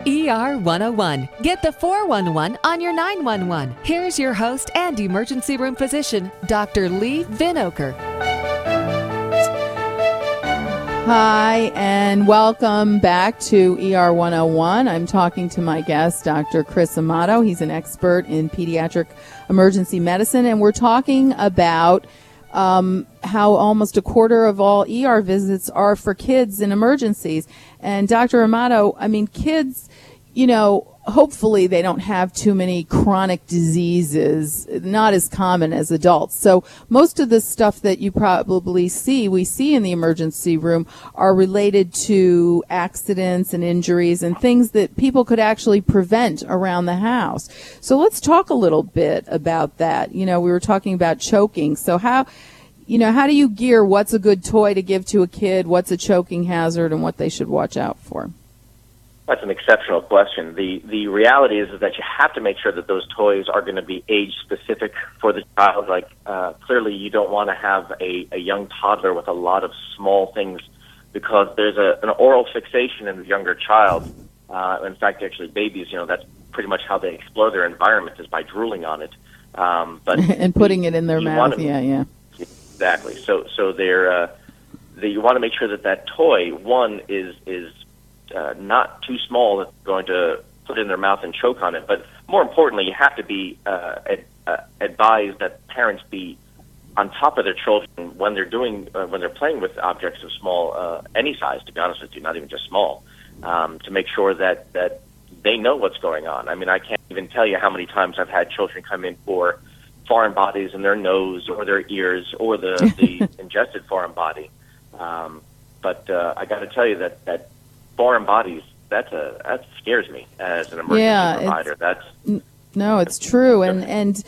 ER 101. Get the 411 on your 911. Here's your host and emergency room physician, Dr. Lee Vinokur. Hi, and welcome back to ER 101. I'm talking to my guest, Dr. Chris Amato. He's an expert in pediatric emergency medicine, and we're talking about how almost a quarter of all ER visits are for kids in emergencies. And Dr. Amato, I mean, kids, hopefully they don't have too many chronic diseases, not as common as adults. So most of the stuff that you probably we see in the emergency room are related to accidents and injuries and things that people could actually prevent around the house. So let's talk a little bit about that. We were talking about choking. So how do you gear what's a good toy to give to a kid, what's a choking hazard, and what they should watch out for? That's an exceptional question. The reality is that you have to make sure that those toys are going to be age-specific for the child. Like, clearly you don't want to have a young toddler with a lot of small things because there's an oral fixation in the younger child. In fact, actually babies, that's pretty much how they explore their environment is by drooling on it. But and putting it in their mouth, yeah. Exactly. So you want to make sure that toy, one, is not too small that they're going to put in their mouth and choke on it. But more importantly, you have to be advised that parents be on top of their children when they're playing with objects of small, any size, to be honest with you, not even just small, to make sure that they know what's going on. I mean, I can't even tell you how many times I've had children come in for foreign bodies in their nose or their ears or the ingested foreign body. But I got to tell you that foreign bodies, that scares me as an emergency provider. No, it's true. And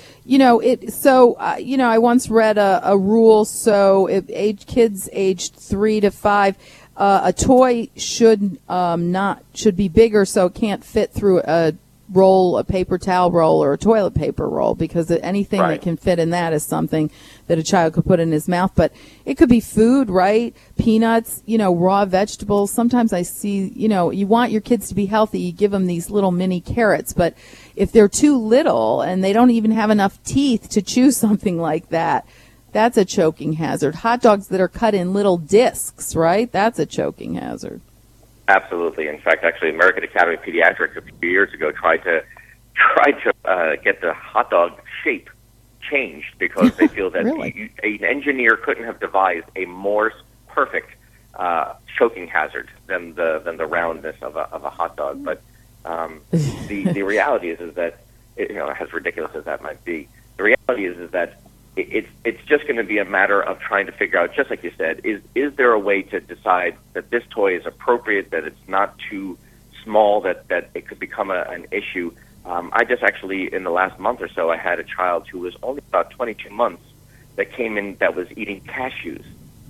I once read a rule. So if kids aged 3 to 5, a toy should be bigger so it can't fit through a paper towel roll or a toilet paper roll, because anything that can fit in that is something that a child could put in his mouth. But it could be food, right? Peanuts, raw vegetables. Sometimes I see, you want your kids to be healthy, you give them these little mini carrots. But if they're too little and they don't even have enough teeth to chew something like that, that's a choking hazard. Hot dogs that are cut in little discs, right? That's a choking hazard. Absolutely. In fact, actually, American Academy of Pediatrics a few years ago tried to get the hot dog shape changed because they feel that Really? An engineer couldn't have devised a more perfect choking hazard than the roundness of a hot dog. But the reality is that as ridiculous as that might be, the reality is that it's just going to be a matter of trying to figure out, just like you said, is there a way to decide that this toy is appropriate, that it's not too small, that it could become an issue. I just actually, in the last month or so, I had a child who was only about 22 months that came in that was eating cashews.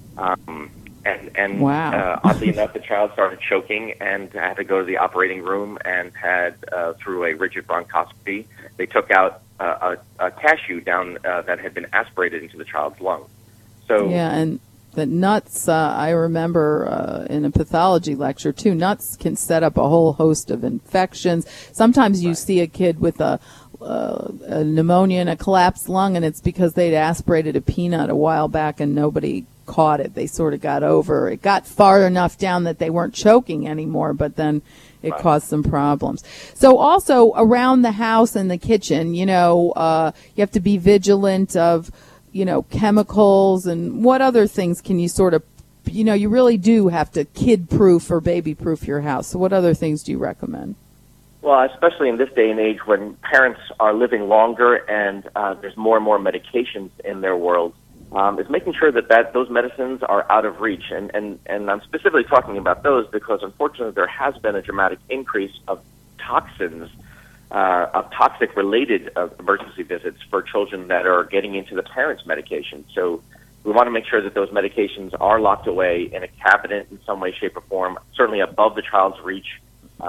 Wow. Oddly enough, the child started choking and had to go to the operating room and had, through a rigid bronchoscopy, they took out a cashew down that had been aspirated into the child's lung. So yeah, and the nuts, I remember in a pathology lecture too, nuts can set up a whole host of infections. Sometimes you see a kid with a pneumonia and a collapsed lung, and it's because they'd aspirated a peanut a while back and nobody caught it. They sort of got over it. Got far enough down that they weren't choking anymore, but then it caused some problems. So also around the house and the kitchen, you have to be vigilant of, chemicals, and what other things can you sort of, you really do have to kid-proof or baby-proof your house. So what other things do you recommend? Well, especially in this day and age when parents are living longer and there's more and more medications in their world, is making sure that those medicines are out of reach. And I'm specifically talking about those because, unfortunately, there has been a dramatic increase of toxins, of toxic-related emergency visits for children that are getting into the parents' medication. So we want to make sure that those medications are locked away in a cabinet in some way, shape, or form, certainly above the child's reach,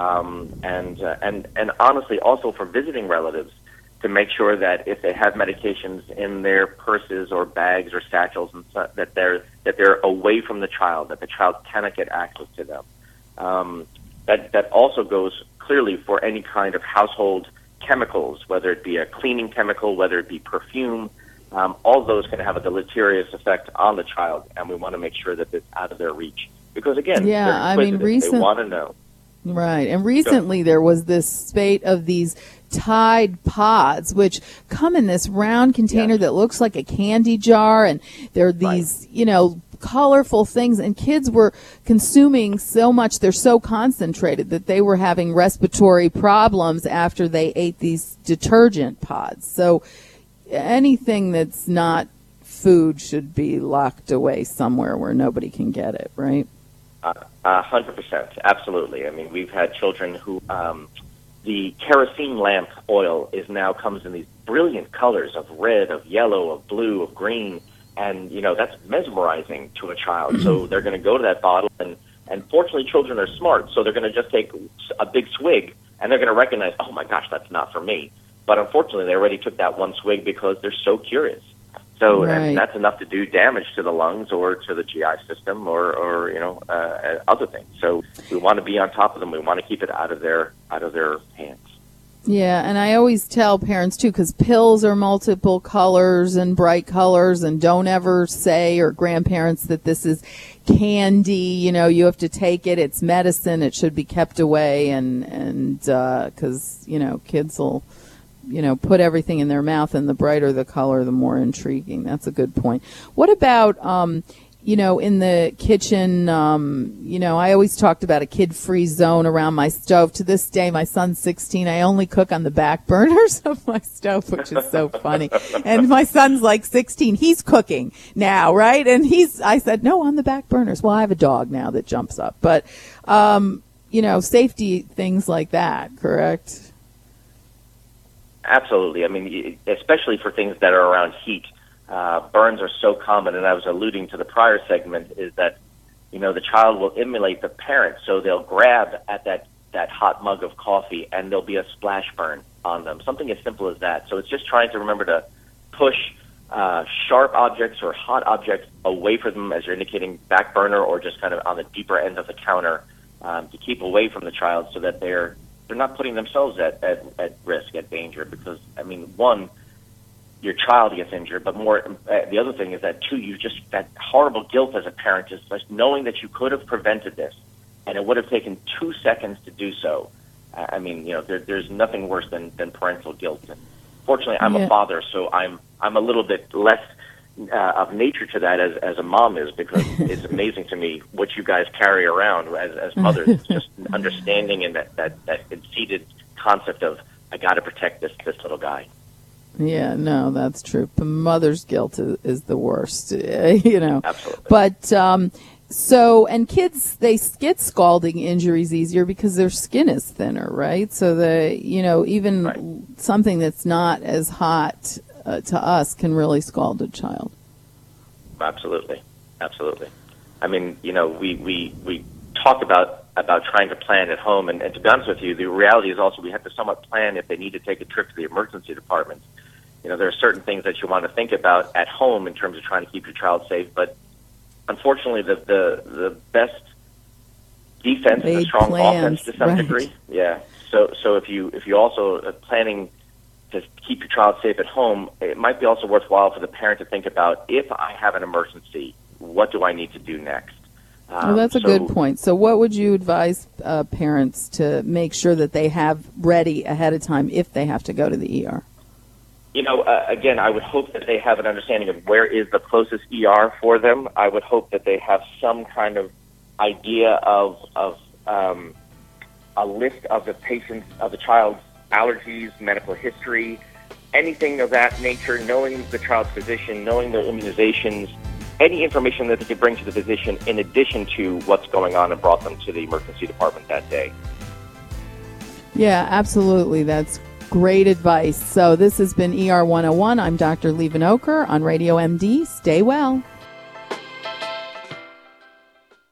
and honestly, also for visiting relatives, to make sure that if they have medications in their purses or bags or satchels, and that they're away from the child, that the child cannot get access to them. That also goes clearly for any kind of household chemicals, whether it be a cleaning chemical, whether it be perfume. All those can have a deleterious effect on the child, and we want to make sure that it's out of their reach. Because, again, they're inquisitive. They want to know. Right. And recently there was this spate of these Tide Pods, which come in this round container that looks like a candy jar, and they're these, colorful things, and kids were consuming so much. They're so concentrated that they were having respiratory problems after they ate these detergent pods. So anything that's not food should be locked away somewhere where nobody can get it, right? 100%, absolutely. I mean, we've had children who the kerosene lamp oil comes in these brilliant colors of red, of yellow, of blue, of green, and that's mesmerizing to a child. So they're going to go to that bottle, and fortunately, children are smart, so they're going to just take a big swig, and they're going to recognize, oh my gosh, that's not for me. But unfortunately, they already took that one swig because they're so curious. So and that's enough to do damage to the lungs or to the GI system or other things. So we want to be on top of them. We want to keep it out of their hands. Yeah, and I always tell parents too, because pills are multiple colors and bright colors, and don't ever say, or grandparents, that this is candy. You have to take it. It's medicine. It should be kept away, and because kids will put everything in their mouth, and the brighter the color, the more intriguing. That's a good point. What about, in the kitchen, I always talked about a kid-free zone around my stove. To this day, my son's 16. I only cook on the back burners of my stove, which is so funny. And my son's like 16. He's cooking now, right? And I said, no, on the back burners. Well, I have a dog now that jumps up. But, safety things like that, correct? Absolutely. I mean, especially for things that are around heat. Burns are so common, and I was alluding to the prior segment, is that, the child will emulate the parent, so they'll grab at that hot mug of coffee, and there'll be a splash burn on them, something as simple as that. So it's just trying to remember to push sharp objects or hot objects away from them, as you're indicating, back burner or just kind of on the deeper end of the counter, to keep away from the child so that they're not putting themselves at risk, at danger, because, I mean, one, your child gets injured, but the other thing is that, two, that horrible guilt as a parent, just knowing that you could have prevented this, and it would have taken 2 seconds to do so. I mean, there's nothing worse than parental guilt. And fortunately, I'm a father, so I'm a little bit less of nature to that as a mom is, because it's amazing to me what you guys carry around as mothers. It's just understanding and that conceited concept of, I got to protect this little guy. Yeah, no, that's true. Mother's guilt is the worst, Absolutely. But and kids, they get scalding injuries easier because their skin is thinner, right? So even something that's not as hot to us can really scald a child. Absolutely. I mean, we talk about trying to plan at home, and to be honest with you, the reality is also we have to somewhat plan if they need to take a trip to the emergency department. There are certain things that you want to think about at home in terms of trying to keep your child safe, but unfortunately, the best defense is a strong offense to some degree. Yeah. So if you also are planning to keep your child safe at home, it might be also worthwhile for the parent to think about, if I have an emergency, what do I need to do next? Well, that's a good point. So what would you advise parents to make sure that they have ready ahead of time if they have to go to the ER? Again, I would hope that they have an understanding of where is the closest ER for them. I would hope that they have some kind of idea of a list of the child's allergies, medical history, anything of that nature, knowing the child's physician, knowing their immunizations, any information that they could bring to the physician in addition to what's going on and brought them to the emergency department that day. Yeah, absolutely. That's great advice. So this has been ER 101. I'm Dr. Lee Vanoker on Radio MD. Stay well.